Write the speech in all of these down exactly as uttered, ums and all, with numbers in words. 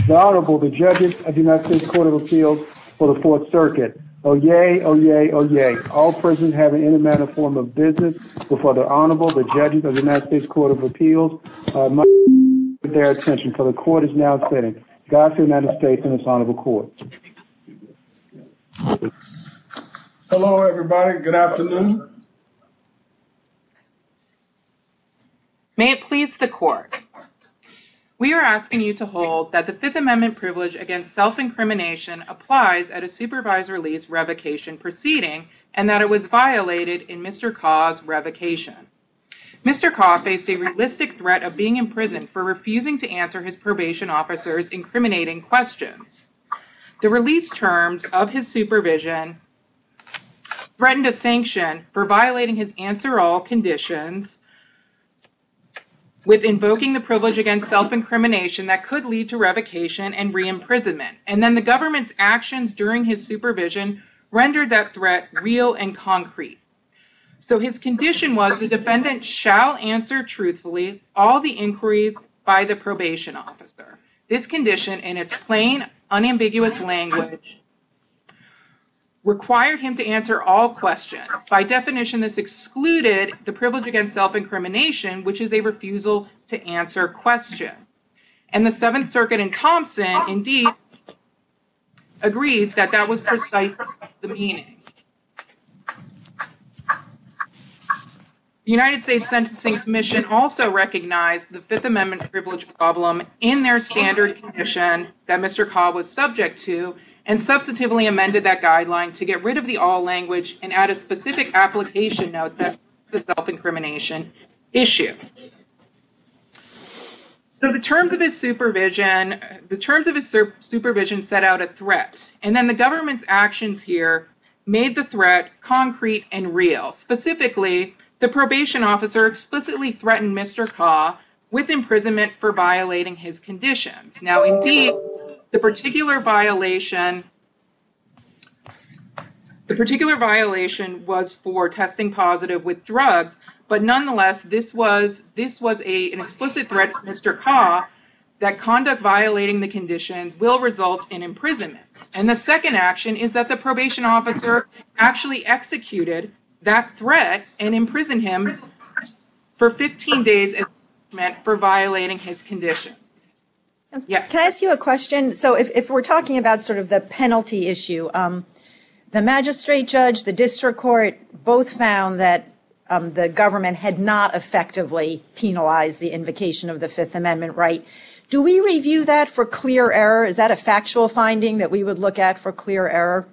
The Honorable, the judges of the United States Court of Appeals for the Fourth Circuit. Oh yay, oh yay, oh yay. All persons having any manner of form of business before the Honorable, the judges of the United States Court of Appeals uh, must give their attention, for the court is now sitting. God save the United States and its Honorable Court. Hello, everybody. Good afternoon. May it please the court. We are asking you to hold that the Fifth Amendment privilege against self-incrimination applies at a supervised release revocation proceeding and that it was violated in Mister Kaw's revocation. Mister Kaw faced a realistic threat of being imprisoned for refusing to answer his probation officer's incriminating questions. The release terms of his supervision threatened a sanction for violating his answer all conditions with invoking the privilege against self-incrimination that could lead to revocation and re-imprisonment. And then the government's actions during his supervision rendered that threat real and concrete. So his condition was the defendant shall answer truthfully all the inquiries by the probation officer. This condition, in its plain, unambiguous language, required him to answer all questions. By definition, this excluded the privilege against self-incrimination, which is a refusal to answer questions. And the Seventh Circuit in Thompson, indeed, agreed that that was precisely the meaning. The United States Sentencing Commission also recognized the Fifth Amendment privilege problem in their standard condition that Mister Kaw was subject to, and substantively amended that guideline to get rid of the all language and add a specific application note that the self-incrimination issue. So the terms of his supervision, the terms of his sur- supervision set out a threat, and then the government's actions here made the threat concrete and real. Specifically, the probation officer explicitly threatened Mister Kaw with imprisonment for violating his conditions. Now, indeed, The particular violation, the particular violation was for testing positive with drugs, but nonetheless, this was this was a, an explicit threat to Mister Kaw that conduct violating the conditions will result in imprisonment. And the second action is that the probation officer actually executed that threat and imprisoned him for fifteen days as punishment for violating his conditions. Yes. Can I ask you a question? So if, if we're talking about sort of the penalty issue, um, the magistrate judge, the district court, both found that um, the government had not effectively penalized the invocation of the Fifth Amendment right. Do we review that for clear error? Is that a factual finding that we would look at for clear error?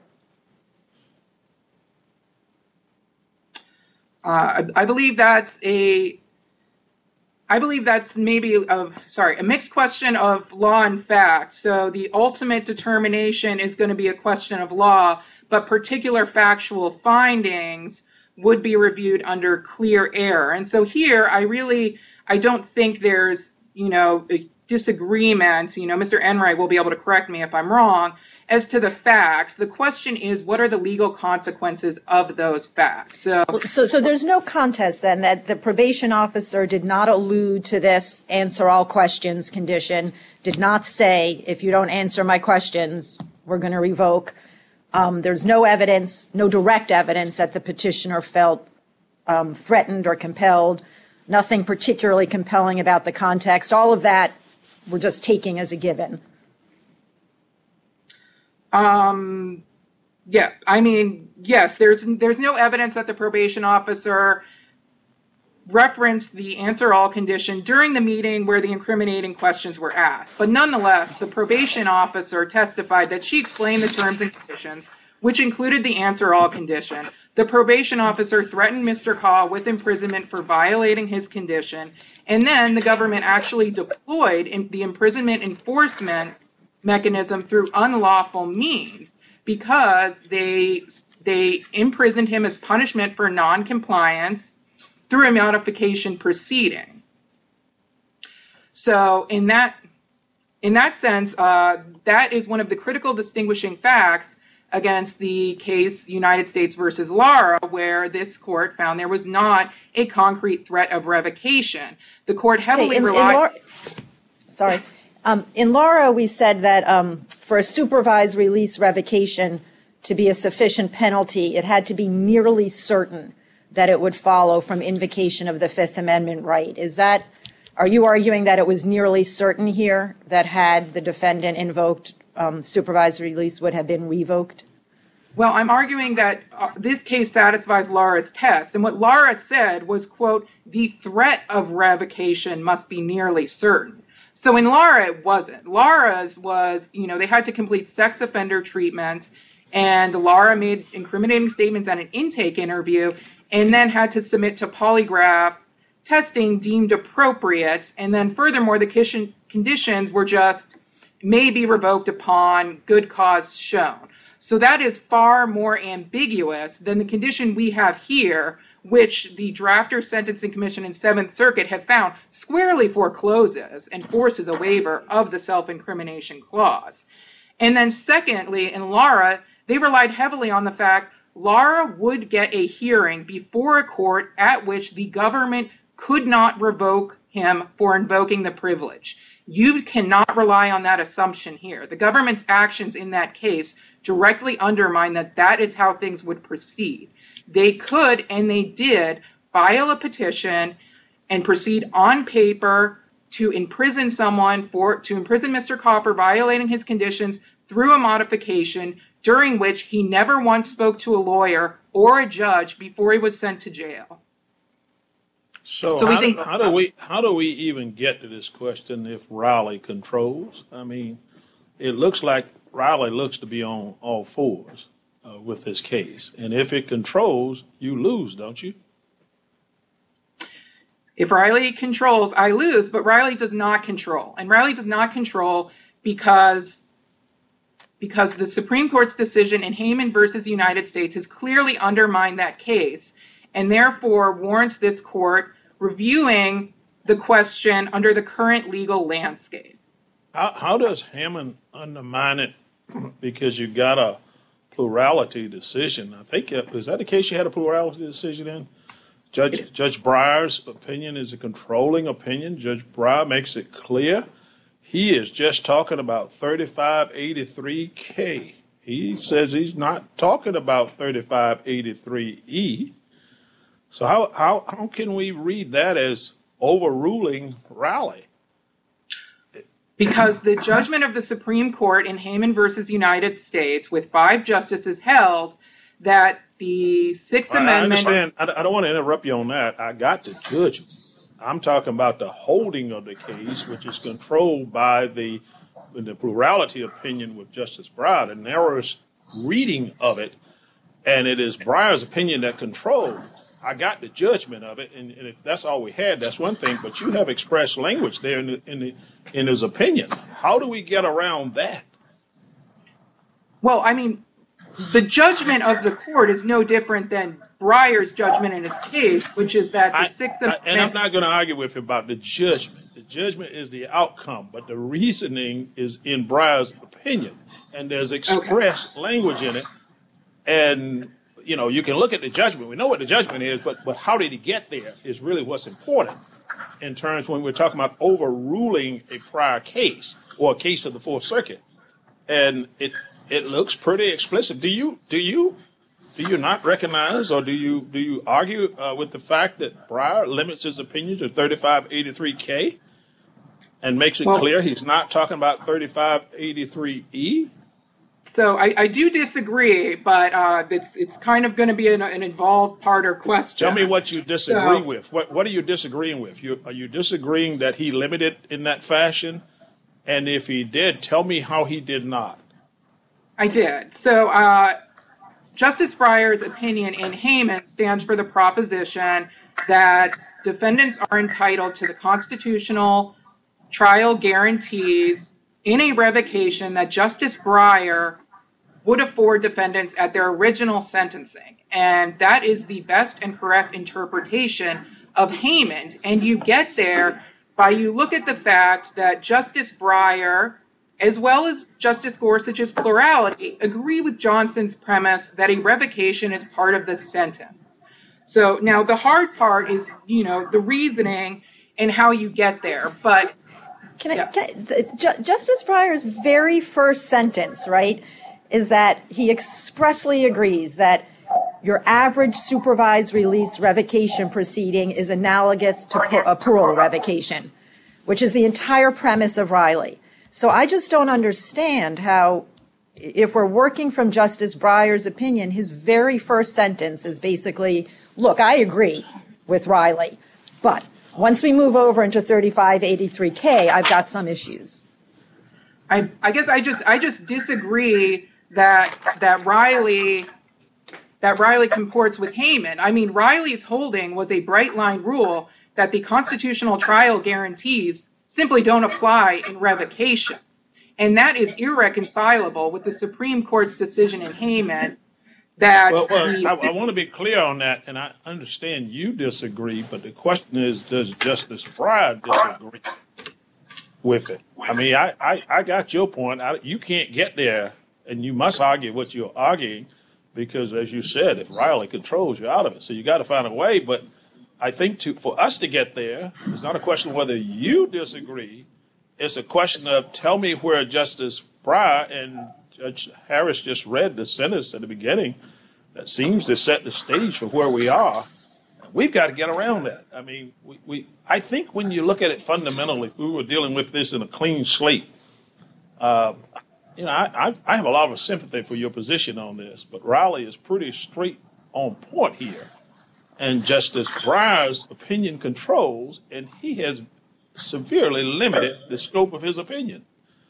Uh, I, I believe that's a I believe that's maybe a, sorry, a mixed question of law and fact. So the ultimate determination is going to be a question of law, but particular factual findings would be reviewed under clear error. And so here, I really, I don't think there's, you know, a disagreement. You know, Mister Enright will be able to correct me if I'm wrong as to the facts. The question is, what are the legal consequences of those facts? So, so, so there's no contest then that the probation officer did not allude to this answer all questions condition, did not say, if you don't answer my questions, we're going to revoke. Um, there's no evidence, no direct evidence that the petitioner felt um, threatened or compelled, nothing particularly compelling about the context. All of that we're just taking as a given. Um, yeah, I mean, yes, there's there's no evidence that the probation officer referenced the answer all condition during the meeting where the incriminating questions were asked. But nonetheless, the probation officer testified that she explained the terms and conditions, which included the answer all condition. The probation officer threatened Mister Kaw with imprisonment for violating his condition. And then the government actually deployed in the imprisonment enforcement mechanism through unlawful means because they they imprisoned him as punishment for non-compliance through a modification proceeding. So in that in that sense, uh, that is one of the critical distinguishing facts against the case United States versus Lara, where this court found there was not a concrete threat of revocation. The court heavily okay, in, relied. in Lara, sorry. Um, in Laura, we said that um, for a supervised release revocation to be a sufficient penalty, it had to be nearly certain that it would follow from invocation of the Fifth Amendment right. Is that, are you arguing that it was nearly certain here that had the defendant invoked, um, supervised release would have been revoked? Well, I'm arguing that uh, this case satisfies Laura's test. And what Laura said was, quote, the threat of revocation must be nearly certain. So in Laura, it wasn't. Laura's was, you know, they had to complete sex offender treatment, and Laura made incriminating statements at an intake interview and then had to submit to polygraph testing deemed appropriate. And then furthermore, the conditions were just may be revoked upon good cause shown. So that is far more ambiguous than the condition we have here, which the Drafter Sentencing Commission and Seventh Circuit have found squarely forecloses and forces a waiver of the self-incrimination clause. And then secondly, in Laura, they relied heavily on the fact Laura would get a hearing before a court at which the government could not revoke him for invoking the privilege. You cannot rely on that assumption here. The government's actions in that case directly undermine that that is how things would proceed. They could, and they did, file a petition and proceed on paper to imprison someone for, to imprison Mister Kopp for violating his conditions through a modification during which he never once spoke to a lawyer or a judge before he was sent to jail. So, So how, we think- do, how do we how do we even get to this question if Riley controls? I mean, it looks like Riley looks to be on all fours uh, with this case, and if it controls, you lose, don't you? If Riley controls, I lose, but Riley does not control. And Riley does not control because, because the Supreme Court's decision in Hayman versus United States has clearly undermined that case, and therefore warrants this court reviewing the question under the current legal landscape. How, how does Hammond undermine it? Because you got a plurality decision. I think, uh, is that the case you had a plurality decision in? Judge Judge Breyer's opinion is a controlling opinion. Judge Breyer makes it clear he is just talking about thirty-five eighty-three K. He says he's not talking about thirty-five eighty-three E. So how, how, how can we read that as overruling Riley? Because the judgment of the Supreme Court in Hayman versus United States with five justices held that the Sixth I, Amendment... I understand. I, I don't want to interrupt you on that. I got the judgment. I'm talking about the holding of the case, which is controlled by the, the plurality opinion with Justice Breyer, the narrowest reading of it, and it is Breyer's opinion that controls. I got the judgment of it, and, and if that's all we had, that's one thing. But you have expressed language there in the, in the in his opinion. How do we get around that? Well, I mean, the judgment of the court is no different than Breyer's judgment in its case, which is that the I, Sixth I, Amendment... and I'm not going to argue with you about the judgment. The judgment is the outcome, but the reasoning is in Breyer's opinion, and there's expressed okay. language in it. And you know, you can look at the judgment. We know what the judgment is, but but how did he get there is really what's important in terms when we're talking about overruling a prior case or a case of the Fourth Circuit. And it it looks pretty explicit. Do you do you do you not recognize, or do you do you argue uh, with the fact that Breyer limits his opinion to thirty-five eighty-three K and makes it well, clear he's not talking about thirty-five eighty-three E? So I, I do disagree, but uh, it's it's kind of going to be an, an involved part or question. Tell me what you disagree so, with. What what are you disagreeing with? You, are you disagreeing that he limited in that fashion? And if he did, tell me how he did not. I did. So uh, Justice Breyer's opinion in Hayman stands for the proposition that defendants are entitled to the constitutional trial guarantees in a revocation that Justice Breyer would afford defendants at their original sentencing. And that is the best and correct interpretation of Hayman. And you get there by you look at the fact that Justice Breyer, as well as Justice Gorsuch's plurality, agree with Johnson's premise that a revocation is part of the sentence. So now the hard part is, you know, the reasoning and how you get there. But Can I, Yeah. can I the, Ju- Justice Breyer's very first sentence, right, is that he expressly agrees that your average supervised release revocation proceeding is analogous to par- a parole revocation, which is the entire premise of Riley. So I just don't understand how, if we're working from Justice Breyer's opinion, his very first sentence is basically, look, I agree with Riley, but once we move over into thirty-five eighty-three K, I've got some issues. I, I guess I just I just disagree that that Riley that Riley comports with Hayman. I mean, Riley's holding was a bright line rule that the constitutional trial guarantees simply don't apply in revocation. And that is irreconcilable with the Supreme Court's decision in Hayman that Well, well the, I, I want to be clear on that, and I understand you disagree, but the question is, does Justice Breyer disagree with it? I mean, I, I, I got your point. I, you can't get there, and you must argue what you're arguing, because, as you said, if Riley controls, you're out of it. So you got to find a way. But I think to for us to get there, it's not a question of whether you disagree. It's a question of tell me where Justice Breyer and Judge Harris just read the sentence at the beginning that seems to set the stage for where we are. We've got to get around that. I mean, we, we I think when you look at it fundamentally, if we were dealing with this in a clean slate, uh, you know, I, I, I have a lot of sympathy for your position on this, but Riley is pretty straight on point here. And Justice Breyer's opinion controls, and he has severely limited the scope of his opinion.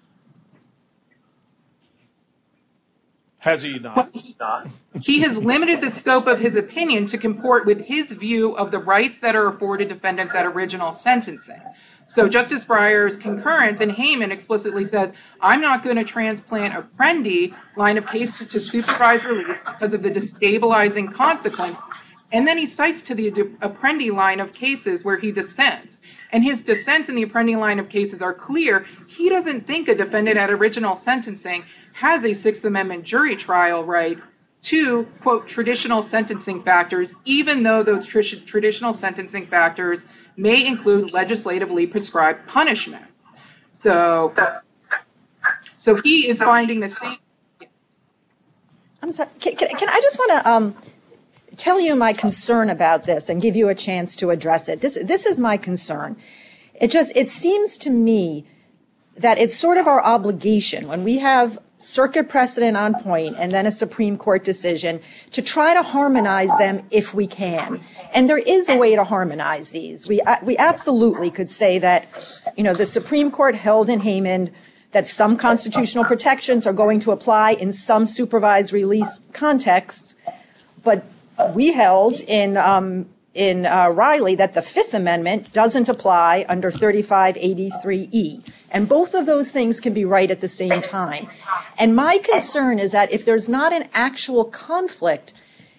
Has he not? he has limited the scope of his opinion to comport with his view of the rights that are afforded defendants at original sentencing. So Justice Breyer's concurrence in Hayman explicitly says, I'm not going to transplant Apprendi line of cases to supervised release because of the destabilizing consequence. And then he cites to the Apprendi line of cases where he dissents. And his dissents in the Apprendi line of cases are clear. He doesn't think a defendant at original sentencing has a Sixth Amendment jury trial right to, quote, traditional sentencing factors, even though those tr- traditional sentencing factors may include legislatively prescribed punishment. So, so he is finding the same. I'm sorry, can, can, can I just want to um, tell you my concern about this and give you a chance to address it. This, this is my concern. It just, it seems to me that it's sort of our obligation when we have circuit precedent on point and then a Supreme Court decision to try to harmonize them if we can. And there is a way to harmonize these. We, we absolutely could say that, you know, the Supreme Court held in Hayman that some constitutional protections are going to apply in some supervised release contexts, but we held in um, in uh, Riley that the Fifth Amendment doesn't apply under thirty-five eighty-three E. And both of those things can be right at the same time. And my concern is that if there's not an actual conflict,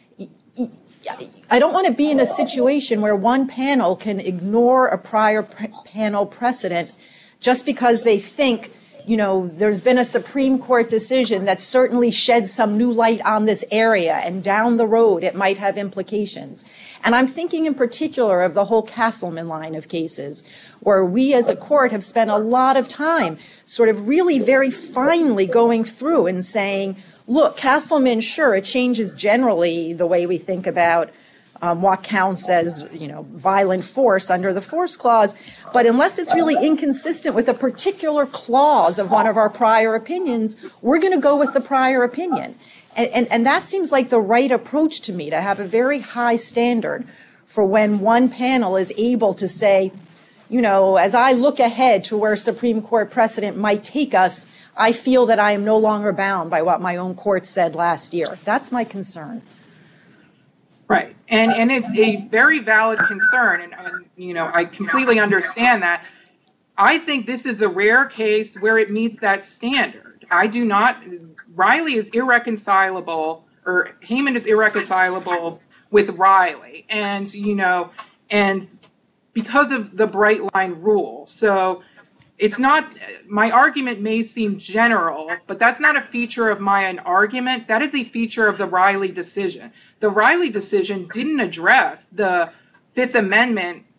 I don't want to be in a situation where one panel can ignore a prior p- panel precedent just because they think, you know, there's been a Supreme Court decision that certainly sheds some new light on this area, and down the road it might have implications. And I'm thinking in particular of the whole Castleman line of cases, where we as a court have spent a lot of time sort of really very finely going through and saying, look, Castleman, sure, it changes generally the way we think about Um, what counts as, you know, violent force under the force clause. But unless it's really inconsistent with a particular clause of one of our prior opinions, we're going to go with the prior opinion. And, and, and that seems like the right approach to me, to have a very high standard for when one panel is able to say, you know, as I look ahead to where Supreme Court precedent might take us, I feel that I am no longer bound by what my own court said last year. That's my concern. Right. And and it's a very valid concern. And, and, you know, I completely understand that. I think this is a rare case where it meets that standard. I do not, Riley is irreconcilable, or Hayman is irreconcilable with Riley. And, you know, and because of the bright line rule. So it's not, my argument may seem general, but that's not a feature of my argument. That is a feature of the Riley decision. The Riley decision didn't address the Fifth Amendment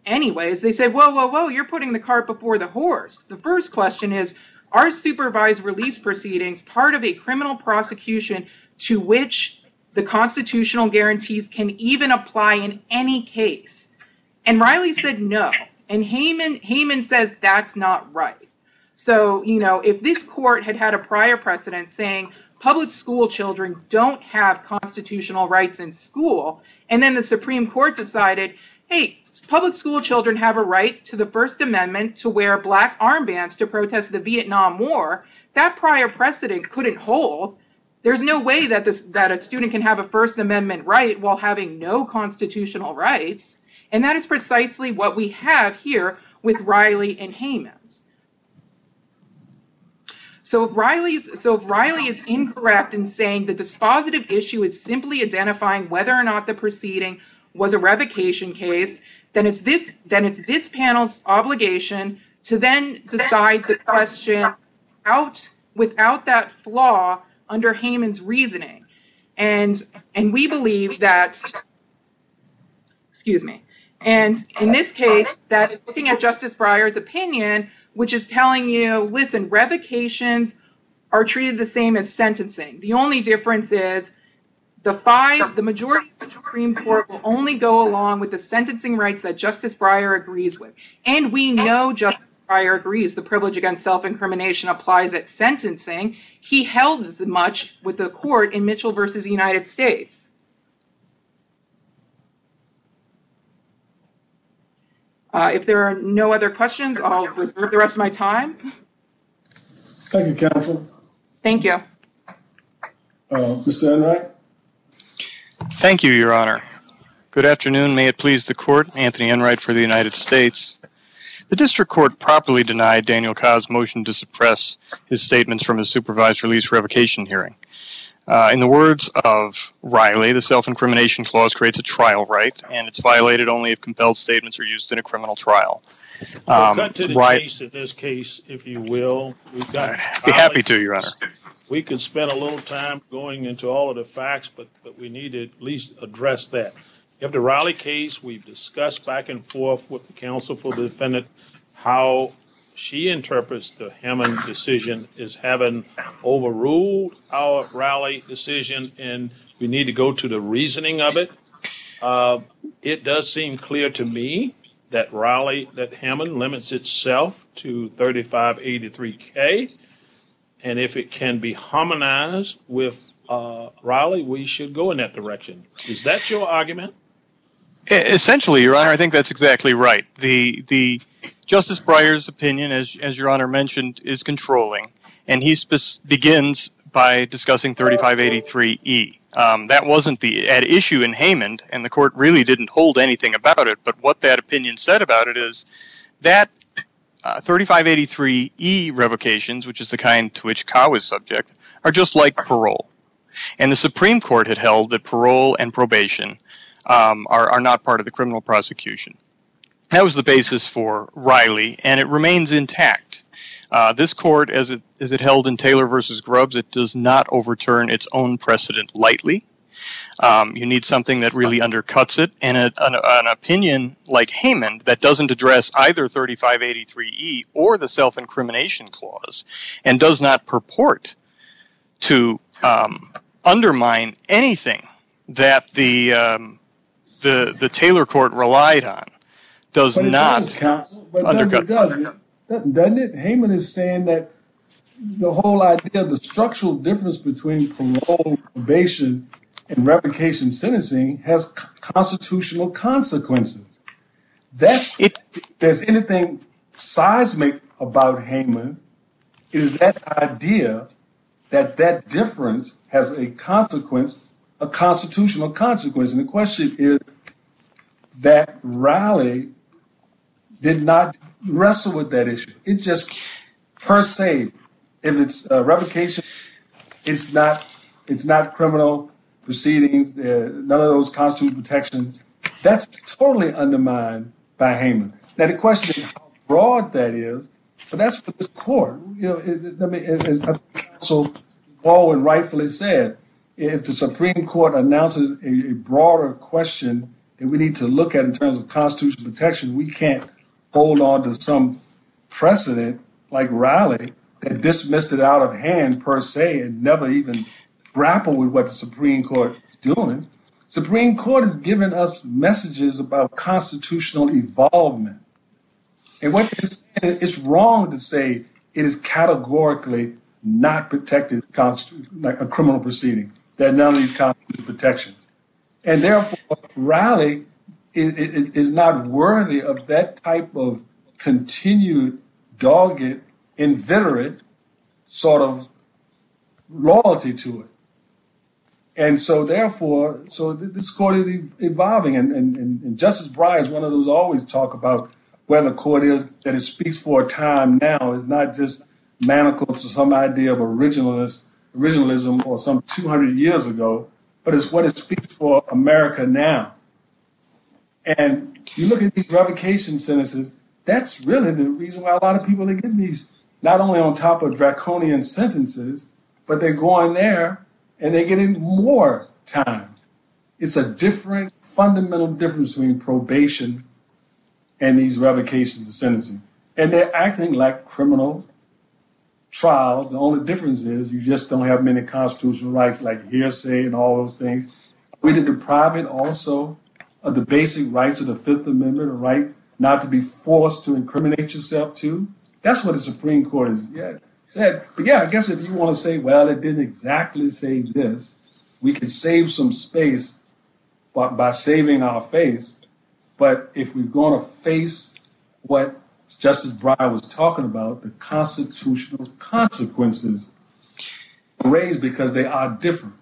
anyways. They said, whoa, whoa, whoa, you're putting the cart before the horse. The first question is, are supervised release proceedings part of a criminal prosecution to which the constitutional guarantees can even apply in any case? And Riley said no. And Heyman, Heyman says that's not right. So, you know, if this court had had a prior precedent saying public school children don't have constitutional rights in school, and then the Supreme Court decided, hey, public school children have a right to the First Amendment to wear black armbands to protest the Vietnam War, that prior precedent couldn't hold. There's no way that this, that a student can have a First Amendment right while having no constitutional rights. And that is precisely what we have here with Riley and Heyman's. So if Riley's, so if Riley is incorrect in saying the dispositive issue is simply identifying whether or not the proceeding was a revocation case, then it's this, then it's this panel's obligation to then decide the question out without that flaw under Heyman's reasoning. And, and we believe that, excuse me, and in this case, that is looking at Justice Breyer's opinion, which is telling you, listen, revocations are treated the same as sentencing. The only difference is the five, the majority of the Supreme Court will only go along with the sentencing rights that Justice Breyer agrees with. And we know Justice Breyer agrees the privilege against self-incrimination applies at sentencing. He held as much with the court in Mitchell versus United States. Uh, if there are no other questions, I'll reserve the rest of my time. Thank you, counsel. Thank you. Uh, Mister Enright? Thank you, Your Honor. Good afternoon. May it please the court. Anthony Enright for the United States. The district court properly denied Daniel Ka's motion to suppress his statements from his supervised release revocation hearing. Uh, in the words of Riley, the self-incrimination clause creates a trial right, and it's violated only if compelled statements are used in a criminal trial. Um, well, cut to the right, case in this case, if you will. We've got I'd be happy to, Your Honor. We could spend a little time going into all of the facts, but, but we need to at least address that. You have the Riley case. We've discussed back and forth with the counsel for the defendant how she interprets the Hammond decision as having overruled our Riley decision, and we need to go to the reasoning of it. Uh, it does seem clear to me that Riley, that Hammond limits itself to thirty-five eighty-three K, and if it can be harmonized with uh, Riley, we should go in that direction. Is that your argument? Essentially, Your Honor, I think that's exactly right. The the Justice Breyer's opinion, as as Your Honor mentioned, is controlling, and he spe- begins by discussing thirty-five eighty-three E. Um, that wasn't the at issue in Hammond, and the court really didn't hold anything about it. But what that opinion said about it is that uh, thirty-five eighty-three E revocations, which is the kind to which Ka was subject, are just like parole. And the Supreme Court had held that parole and probation Um, are, are not part of the criminal prosecution. That was the basis for Riley, and it remains intact. Uh, this court, as it as it held in Taylor versus Grubbs, it does not overturn its own precedent lightly. Um, you need something that really undercuts it, and a, an, an opinion like Hammond that doesn't address either thirty-five eighty-three E or the self-incrimination clause, and does not purport to um, undermine anything that the um, the the Taylor court relied on, does but it not does, counsel, but undercut. It does, it does, doesn't it? Heyman is saying that the whole idea, the structural difference between parole, probation, and revocation sentencing has c- constitutional consequences. That's It, if there's anything seismic about Heyman, it is that idea that that difference has a consequence, a constitutional consequence. And the question is that Riley did not wrestle with that issue. It's just per se, if it's uh, revocation, it's not it's not criminal proceedings. Uh, none of those constitutional protections. That's totally undermined by Heyman. Now the question is how broad that is, but that's for this court. You know, it, I mean, as Counsel Baldwin rightfully said, if the Supreme Court announces a, a broader question and we need to look at in terms of constitutional protection. We can't hold on to some precedent like Riley that dismissed it out of hand per se and never even grapple with what the Supreme Court is doing. Supreme Court has given us messages about constitutional evolvement. And what it's, it's wrong to say it is categorically not protected like a criminal proceeding, that none of these constitutional protections. And therefore, Riley is, is, is not worthy of that type of continued, dogged, inveterate sort of loyalty to it. And so therefore, so th- this court is e- evolving. And, and, and Justice Breyer is one of those always talk about where the court is, that it speaks for a time now is not just manacled to some idea of originalist, originalism or some two hundred years ago, but it's what it speaks for America now. And you look at these revocation sentences, that's really the reason why a lot of people are getting these, not only on top of draconian sentences, but they're going there and they're getting more time. It's a different, fundamental difference between probation and these revocations of sentencing. And they're acting like criminal trials. The only difference is you just don't have many constitutional rights like hearsay and all those things. We did deprive it also of the basic rights of the Fifth Amendment, the right not to be forced to incriminate yourself too. That's what the Supreme Court has yeah, said. But yeah, I guess if you want to say, well, it didn't exactly say this, we could save some space by, by saving our face. But if we're going to face what Justice Breyer was talking about, the constitutional consequences raised because they are different.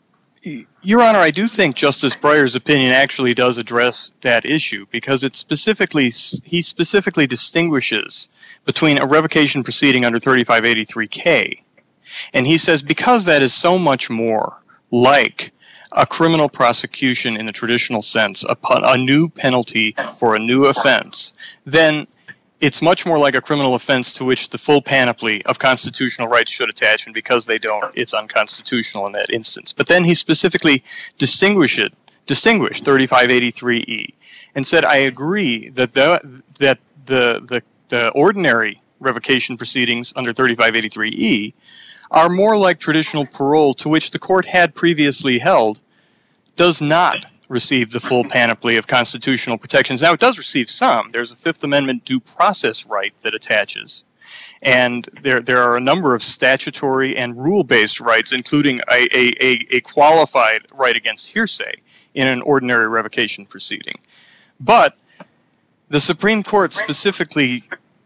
Your Honor, I do think Justice Breyer's opinion actually does address that issue because it specifically he specifically distinguishes between a revocation proceeding under thirty-five eighty-three K, and he says because that is so much more like a criminal prosecution in the traditional sense, a, a new penalty for a new offense, then it's much more like a criminal offense to which the full panoply of constitutional rights should attach, and because they don't, it's unconstitutional in that instance. But then he specifically distinguished it, distinguished thirty-five eighty-three E, and said, "I agree that the that the the, the ordinary revocation proceedings under thirty-five eighty-three E are more like traditional parole, to which the court had previously held does not receive the full panoply of constitutional protections. Now, it does receive some. There's a Fifth Amendment due process right that attaches. And there there are a number of statutory and rule-based rights, including a, a, a, a qualified right against hearsay in an ordinary revocation proceeding. But the Supreme Court specifically,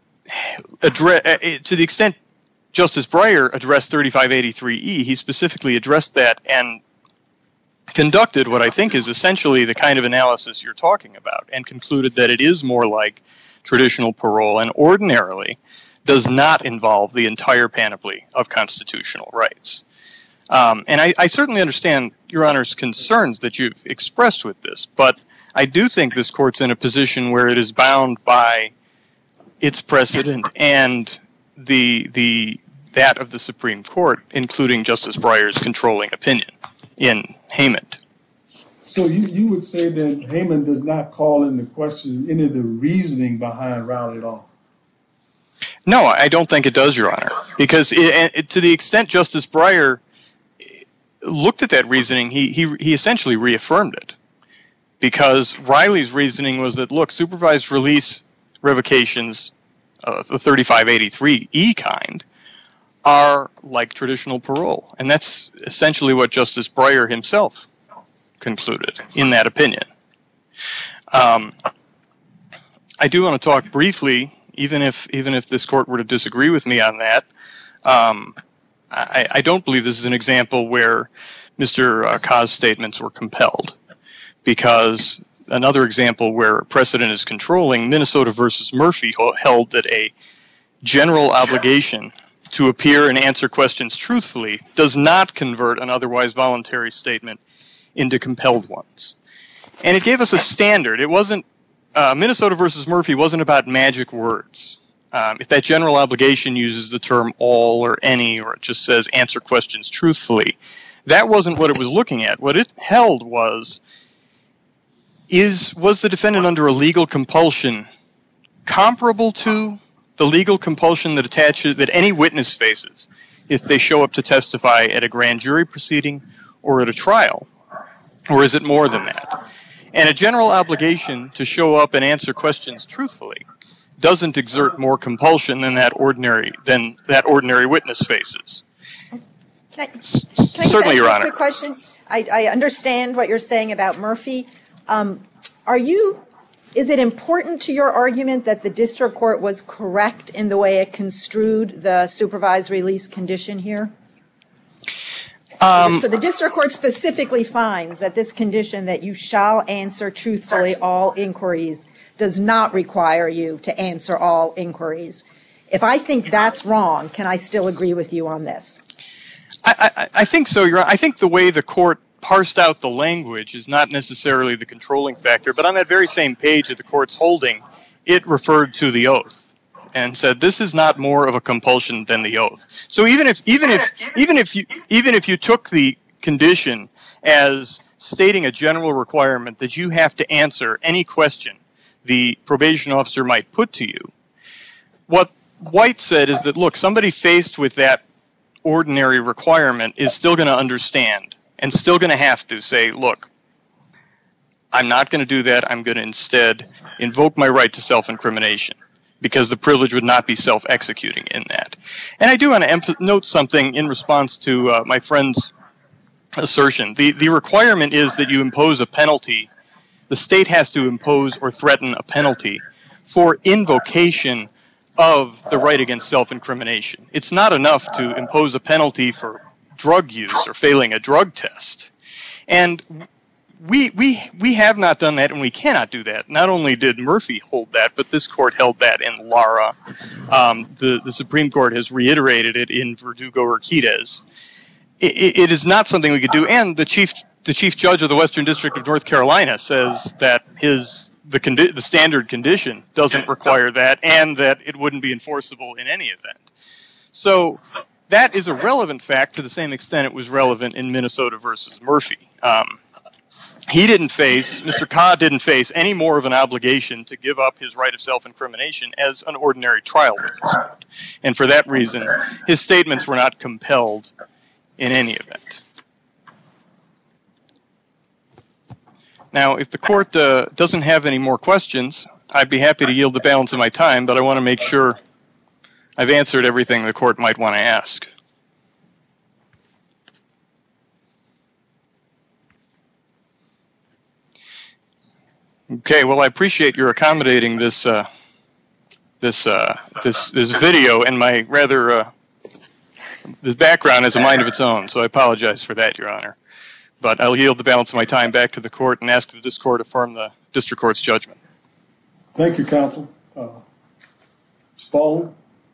address, to the extent Justice Breyer addressed thirty-five eighty-three E, he specifically addressed that and conducted what I think is essentially the kind of analysis you're talking about, and concluded that it is more like traditional parole and ordinarily does not involve the entire panoply of constitutional rights. Um, and I, I certainly understand Your Honor's concerns that you've expressed with this, but I do think this court's in a position where it is bound by its precedent and the the that of the Supreme Court, including Justice Breyer's controlling opinion in Haymond. So you, you would say that Haymond does not call into question any of the reasoning behind Riley at all? No, I don't think it does, Your Honor, because it, it, to the extent Justice Breyer looked at that reasoning, he, he he essentially reaffirmed it, because Riley's reasoning was that, look, supervised release revocations of the thirty-five eighty-three E kind are like traditional parole, and that's essentially what Justice Breyer himself concluded in that opinion. Um, I do want to talk briefly, even if even if this court were to disagree with me on that. Um, I, I don't believe this is an example where Mister Uh, Ka's statements were compelled, because another example where precedent is controlling, Minnesota versus Murphy held that a general obligation to appear and answer questions truthfully does not convert an otherwise voluntary statement into compelled ones. And it gave us a standard. It wasn't, uh, Minnesota versus Murphy wasn't about magic words. Um, if that general obligation uses the term all or any, or it just says answer questions truthfully, that wasn't what it was looking at. What it held was, is was the defendant under a legal compulsion comparable to the legal compulsion that attaches that any witness faces if they show up to testify at a grand jury proceeding or at a trial? Or is it more than that? And a general obligation to show up and answer questions truthfully doesn't exert more compulsion than that ordinary than that ordinary witness faces. Can I, can I Certainly, Your ask Honor. A quick question. I, I understand what you're saying about Murphy. Um, are you? Is it important to your argument that the district court was correct in the way it construed the supervised release condition here? Um, so the district court specifically finds that this condition that you shall answer truthfully all inquiries does not require you to answer all inquiries. If I think that's wrong, can I still agree with you on this? I, I, I think so. You're, I think the way the court parsed out the language is not necessarily the controlling factor, but on that very same page of the court's holding, it referred to the oath and said this is not more of a compulsion than the oath. So even if even if even if you even if you took the condition as stating a general requirement that you have to answer any question the probation officer might put to you, what White said is that, look, somebody faced with that ordinary requirement is still going to understand and still going to have to say, look, I'm not going to do that. I'm going to instead invoke my right to self-incrimination because the privilege would not be self-executing in that. And I do want to emp- note something in response to uh, my friend's assertion. The, the requirement is that you impose a penalty. The state has to impose or threaten a penalty for invocation of the right against self-incrimination. It's not enough to impose a penalty for drug use or failing a drug test. And we we we have not done that, and we cannot do that. Not only did Murphy hold that, but this court held that in Lara. Um, the, the Supreme Court has reiterated it in Verdugo-Urquidez. It, it is not something we could do, and the chief the chief judge of the Western District of North Carolina says that his the condi- the standard condition doesn't require that, and that it wouldn't be enforceable in any event. So that is a relevant fact to the same extent it was relevant in Minnesota versus Murphy. Um, he didn't face, Mister Codd didn't face any more of an obligation to give up his right of self-incrimination as an ordinary trial witness. And for that reason, his statements were not compelled in any event. Now, if the court uh, doesn't have any more questions, I'd be happy to yield the balance of my time, but I want to make sure I've answered everything the court might want to ask. Okay, well, I appreciate your accommodating this uh, this uh, this this video, and my rather uh, this background has a mind of its own, so I apologize for that, Your Honor. But I'll yield the balance of my time back to the court and ask that this court affirm the district court's judgment. Thank you, counsel. Uh, Spaulding.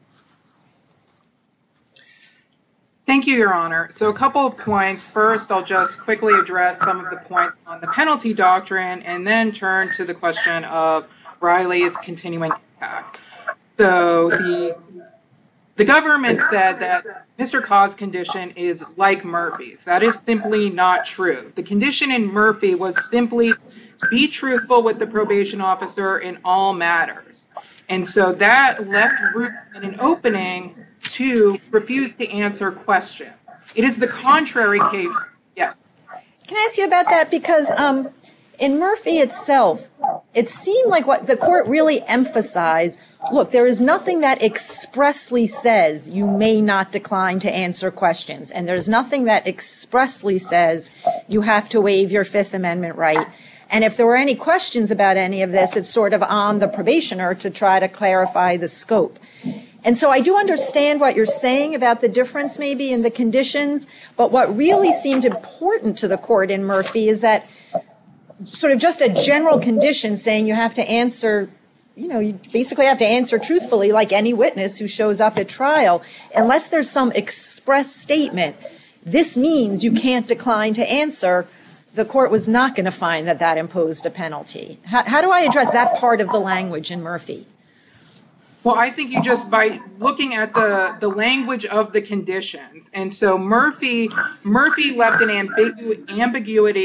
Thank you, Your Honor. So a couple of points. First, I'll just quickly address some of the points on the penalty doctrine and then turn to the question of Riley's continuing impact. So the, the government said that Mister Codd's condition is like Murphy's. That is simply not true. The condition in Murphy was simply be truthful with the probation officer in all matters. And so that left room and an opening to refuse to answer questions. It is the contrary case. Yes. Can I ask you about that? Because um, in Murphy itself, it seemed like what the court really emphasized, look, there is nothing that expressly says you may not decline to answer questions. And there's nothing that expressly says you have to waive your Fifth Amendment right. And if there were any questions about any of this, it's sort of on the probationer to try to clarify the scope. And so I do understand what you're saying about the difference maybe in the conditions, but what really seemed important to the court in Murphy is that sort of just a general condition saying you have to answer, you know, you basically have to answer truthfully like any witness who shows up at trial, unless there's some express statement. This means you can't decline to answer. The court was not going to find that that imposed a penalty. How, how do I address that part of the language in Murphy? Well, I think you just, by looking at the, the language of the conditions, and so Murphy Murphy left an ambigu- ambiguity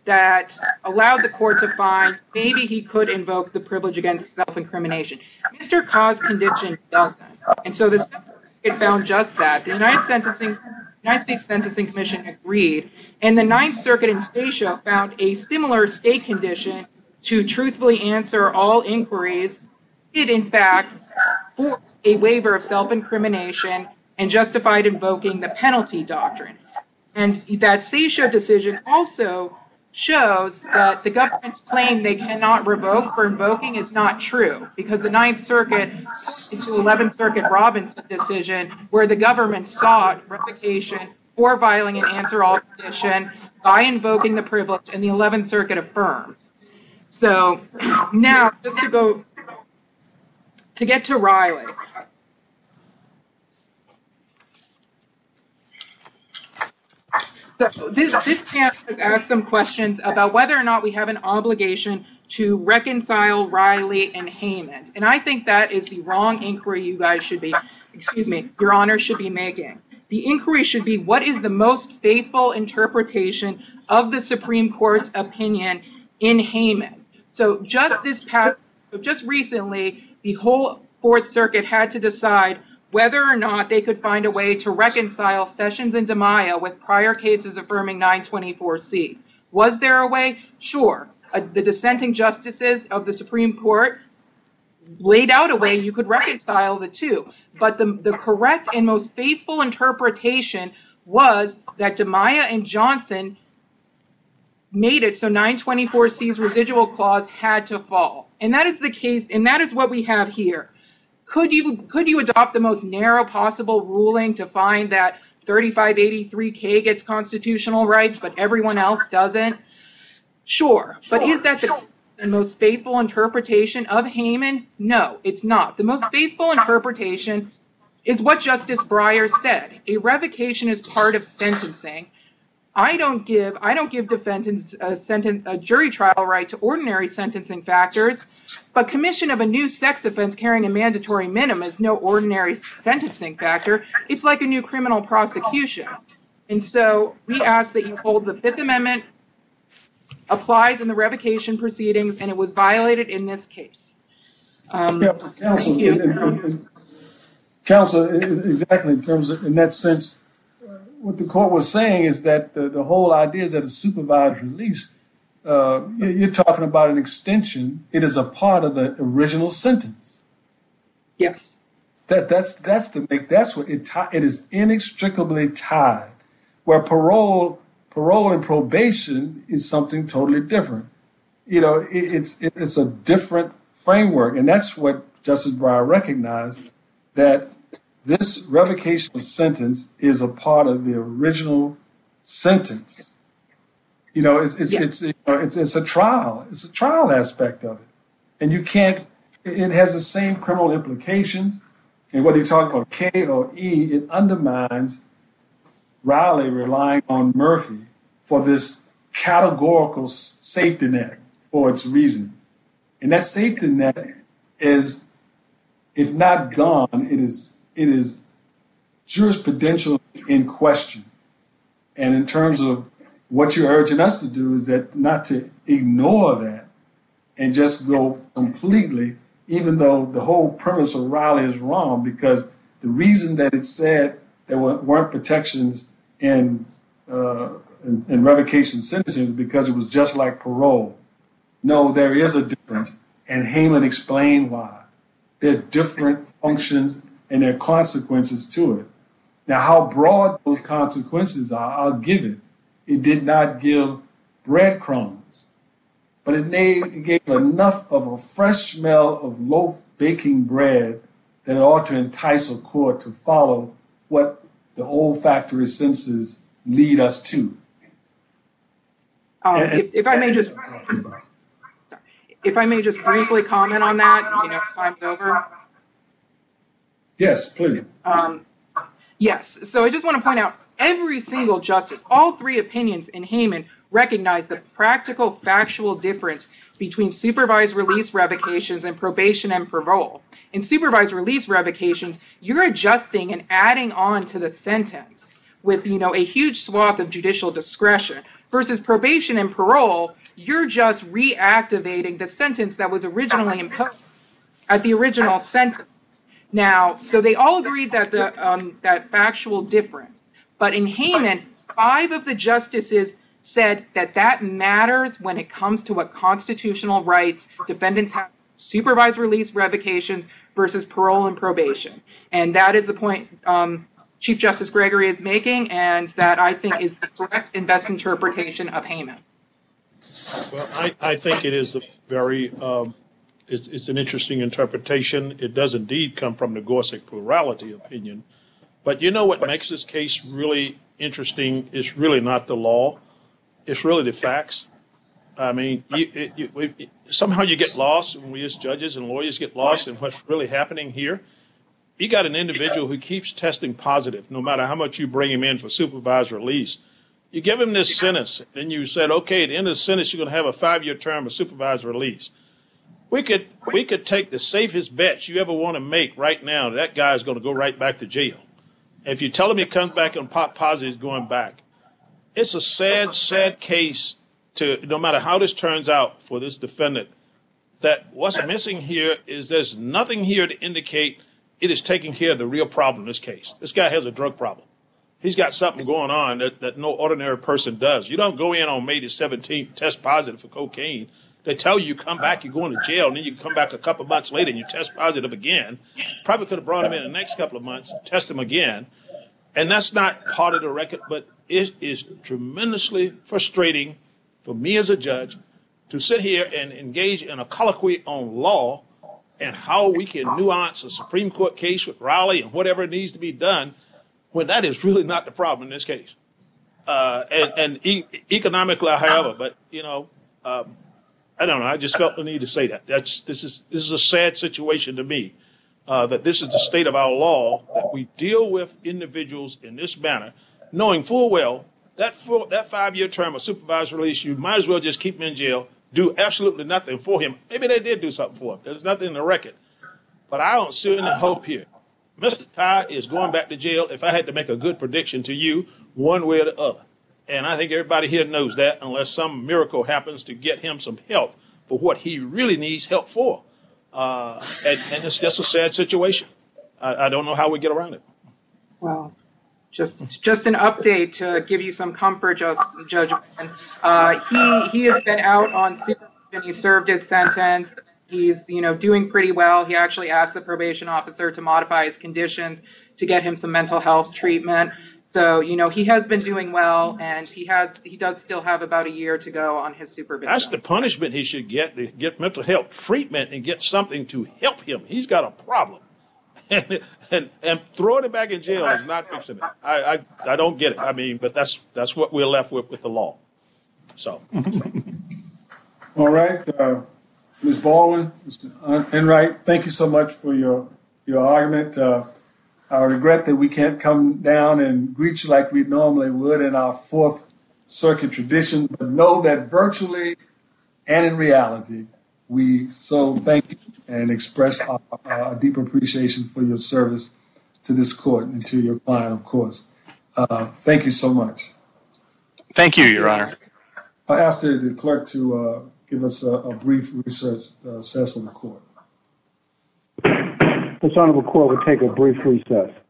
that allowed the court to find maybe he could invoke the privilege against self-incrimination. Mister Ka's condition doesn't. And so the Circuit found just that. The United Sentencing, United States Sentencing Commission agreed, and the Ninth Circuit in Stacia found a similar state condition to truthfully answer all inquiries did, in fact, force a waiver of self-incrimination and justified invoking the penalty doctrine. And that Stacia decision also shows that the government's claim they cannot revoke for invoking is not true, because the Ninth Circuit into eleventh Circuit Robinson decision, where the government sought revocation for violating an answer-all condition by invoking the privilege, and the eleventh Circuit affirmed. So now, just to go, to get to Riley. So this, this panel has asked some questions about whether or not we have an obligation to reconcile Riley and Heyman. And I think that is the wrong inquiry you guys should be, excuse me, Your Honor should be making. The inquiry should be, what is the most faithful interpretation of the Supreme Court's opinion in Heyman? So just this past, just recently, the whole Fourth Circuit had to decide whether or not they could find a way to reconcile Sessions and DiMaio with prior cases affirming nine twenty-four C. Was there a way? Sure. Uh, the dissenting justices of the Supreme Court laid out a way you could reconcile the two. But the, the correct and most faithful interpretation was that DiMaio and Johnson made it so nine twenty-four C's residual clause had to fall. And that is the case, and that is what we have here. Could you could you adopt the most narrow possible ruling to find that thirty-five eighty-three K gets constitutional rights, but everyone else doesn't? Sure. But is that the most faithful interpretation of Heyman? No, it's not. The most faithful interpretation is what Justice Breyer said. A revocation is part of sentencing. I don't give I don't give defendants a sentence a jury trial right to ordinary sentencing factors, but commission of a new sex offense carrying a mandatory minimum is no ordinary sentencing factor. It's like a new criminal prosecution. And so we ask that you hold the Fifth Amendment applies in the revocation proceedings, and it was violated in this case. Um, yeah, counsel, in, in, in, counsel, exactly in terms of, in that sense, what the court was saying is that the, the whole idea is that a supervised release, uh, you're talking about an extension. It is a part of the original sentence. Yes. That that's that's the make that's what it it is inextricably tied. Where parole parole and probation is something totally different. You know, it, it's it, it's a different framework, and that's what Justice Breyer recognized, that this revocation sentence is a part of the original sentence. You know, it's it's yes. it's, you know, it's it's a trial. It's a trial aspect of it, and you can't. It has the same criminal implications, and whether you're talking about K or E, it undermines Riley relying on Murphy for this categorical safety net for its reasoning, and that safety net is, if not gone, it is. It is jurisprudential in question. And in terms of what you're urging us to do is that not to ignore that and just go completely, even though the whole premise of Riley is wrong, because the reason that it said there weren't protections in, uh, in, in revocation sentencing is because it was just like parole. No, there is a difference, and Heyman explained why. There are different functions and there are consequences to it. Now, how broad those consequences are, I'll give it. It did not give breadcrumbs, but it, made, it gave enough of a fresh smell of loaf baking bread that it ought to entice a court to follow what the olfactory senses lead us to. Um, and, if, if I may just, if I may just briefly comment on that, you know, time's over. Yes, please. Um, yes. So I just want to point out, every single justice, all three opinions in Heyman recognize the practical, factual difference between supervised release revocations and probation and parole. In supervised release revocations, you're adjusting and adding on to the sentence with, you know, a huge swath of judicial discretion. Versus probation and parole, you're just reactivating the sentence that was originally imposed at the original sentence. Now, so they all agreed that the um, that factual difference, but in Hayman, five of the justices said that that matters when it comes to what constitutional rights defendants have, supervised release revocations versus parole and probation. And that is the point um, Chief Justice Gregory is making, and that I think is the correct and best interpretation of Hayman. Well, I, I think it is a very, um, it's, it's an interesting interpretation. It does indeed come from the Gorsuch plurality opinion. But you know what makes this case really interesting is really not the law. It's really the facts. I mean, you, it, you, it, somehow you get lost, and we as judges and lawyers get lost in what's really happening here. You got an individual who keeps testing positive, no matter how much you bring him in for supervised release. You give him this sentence, and you said, okay, at the end of the sentence, you're going to have a five-year term of supervised release. We could we could take the safest bets you ever want to make right now. That guy is going to go right back to jail. If you tell him he comes back and pop positive, he's going back. It's a sad, sad case to, no matter how this turns out for this defendant, that what's missing here is there's nothing here to indicate it is taking care of the real problem in this case. This guy has a drug problem. He's got something going on that, that no ordinary person does. You don't go in on May the seventeenth, test positive for cocaine. They tell you you come back, you're going to jail, and then you come back a couple months later and you test positive again. Probably could have brought him in the next couple of months, test him again. And that's not part of the record, but it is tremendously frustrating for me as a judge to sit here and engage in a colloquy on law and how we can nuance a Supreme Court case with Raleigh and whatever needs to be done when that is really not the problem in this case. Uh, and and e- economically, however, but, you know, um, I don't know. I just felt the need to say that. That's this is this is a sad situation to me, uh, that this is the state of our law, that we deal with individuals in this manner, knowing full well that full, that five-year term of supervised release, you might as well just keep him in jail, do absolutely nothing for him. Maybe they did do something for him. There's nothing in the record. But I don't see any hope here. Mister Ty is going back to jail, if I had to make a good prediction to you, one way or the other. And I think everybody here knows that, unless some miracle happens to get him some help for what he really needs help for. Uh, and, and it's just a sad situation. I, I don't know how we get around it. Well, just just an update to give you some comfort, Judge. Judge. Uh, he he has been out on supervision. He served his sentence. He's you know doing pretty well. He actually asked the probation officer to modify his conditions to get him some mental health treatment. So, you know, he has been doing well, and he has he does still have about a year to go on his supervision. That's the punishment he should get, to get mental health treatment and get something to help him. He's got a problem. And and, and throwing him back in jail is not fixing it. I, I, I don't get it. I mean, but that's that's what we're left with with the law. So. All right. Uh, Miz Baldwin, Mister Enright, thank you so much for your, your argument. Uh, I regret that we can't come down and greet you like we normally would in our Fourth Circuit tradition, but know that virtually and in reality, we so thank you and express our, our deep appreciation for your service to this court and to your client, of course. Uh, thank you so much. Thank you, Your Honor. I asked the, the clerk to uh, give us a, a brief research uh, assess of the court. This honorable court will take a brief recess.